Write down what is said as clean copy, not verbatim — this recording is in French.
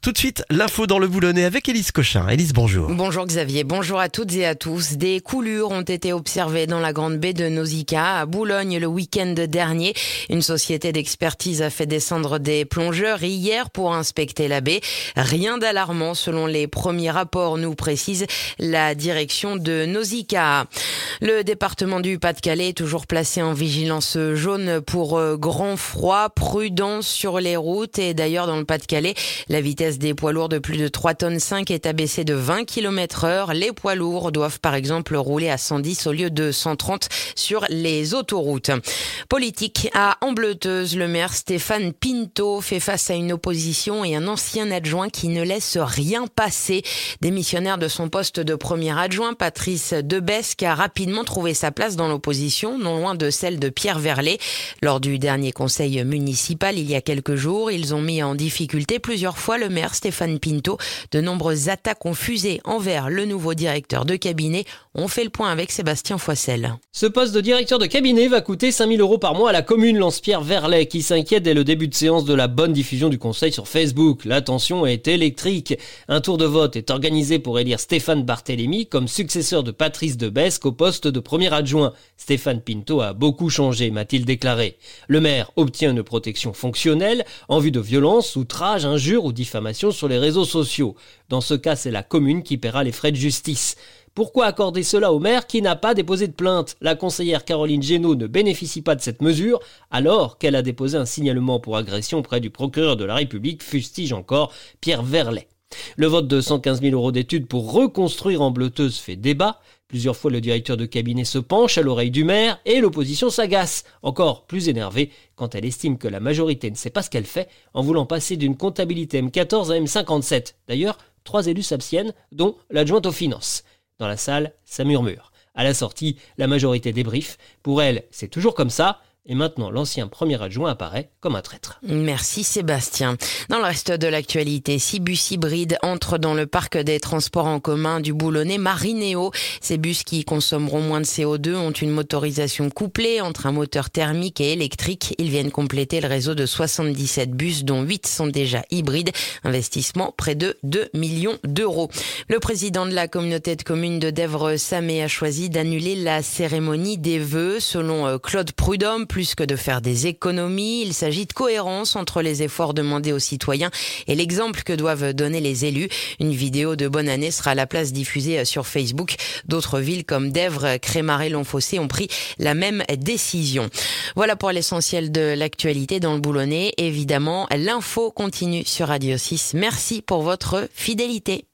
Tout de suite, l'info dans le Boulonnais avec Élise Cochin. Élise, bonjour. Bonjour Xavier, bonjour à toutes et à tous. Des coulures ont été observées dans la grande baie de Nausicaa, à Boulogne, le week-end dernier. Une société d'expertise a fait descendre des plongeurs hier pour inspecter la baie. Rien d'alarmant selon les premiers rapports, nous précise la direction de Nausicaa. Le département du Pas-de-Calais est toujours placé en vigilance jaune pour grand froid, prudence sur les routes. Et d'ailleurs, dans le Pas-de-Calais, la vitesse des poids lourds de plus de 3,5 tonnes est abaissée de 20 km/h. Les poids lourds doivent par exemple rouler à 110 au lieu de 130 sur les autoroutes. Politique à Ambleteuse, le maire Stéphane Pinto fait face à une opposition et un ancien adjoint qui ne laisse rien passer. Démissionnaire de son poste de premier adjoint, Patrice Debesque a rapidement trouvé sa place dans l'opposition, non loin de celle de Pierre Verlet. Lors du dernier conseil municipal, il y a quelques jours, ils ont mis en difficulté plusieurs fois le maire Stéphane Pinto. De nombreuses attaques ont fusé envers le nouveau directeur de cabinet. On fait le point avec Sébastien Foissel. Ce poste de directeur de cabinet va coûter 5 000 € par mois à la commune, lance Pierre Verlet, qui s'inquiète dès le début de séance de la bonne diffusion du conseil sur Facebook. La tension est électrique. Un tour de vote est organisé pour élire Stéphane Barthélémy comme successeur de Patrice Debesque au poste de premier adjoint. Stéphane Pinto a beaucoup changé, m'a-t-il déclaré. Le maire obtient une protection fonctionnelle en vue de violences, outrages, injures ou diffamations sur les réseaux sociaux. Dans ce cas, c'est la commune qui paiera les frais de justice. Pourquoi accorder cela au maire qui n'a pas déposé de plainte ? La conseillère Caroline Génaud ne bénéficie pas de cette mesure alors qu'elle a déposé un signalement pour agression auprès du procureur de la République, fustige encore Pierre Verlet. Le vote de 115 000 € d'études pour reconstruire Ambleteuse fait débat. Plusieurs fois, le directeur de cabinet se penche à l'oreille du maire et l'opposition s'agace, encore plus énervée quand elle estime que la majorité ne sait pas ce qu'elle fait en voulant passer d'une comptabilité M14 à M57. D'ailleurs, 3 élus s'abstiennent, dont l'adjointe aux finances. Dans la salle, ça murmure. À la sortie, la majorité débriefe. Pour elle, c'est toujours comme ça. Et maintenant, l'ancien premier adjoint apparaît comme un traître. Merci Sébastien. Dans le reste de l'actualité, 6 bus hybrides entrent dans le parc des transports en commun du Boulonnais Marinéo. Ces bus qui consommeront moins de CO2 ont une motorisation couplée entre un moteur thermique et électrique. Ils viennent compléter le réseau de 77 bus, dont 8 sont déjà hybrides. Investissement près de 2 millions d'euros. Le président de la communauté de communes de Dèvres-Samé a choisi d'annuler la cérémonie des vœux. Selon Claude Prudhomme, plus que de faire des économies, il s'agit de cohérence entre les efforts demandés aux citoyens et l'exemple que doivent donner les élus. Une vidéo de bonne année sera à la place diffusée sur Facebook. D'autres villes comme Dèvres, Crémaré, Longfossé ont pris la même décision. Voilà pour l'essentiel de l'actualité dans le Boulonnais. Évidemment, l'info continue sur Radio 6. Merci pour votre fidélité.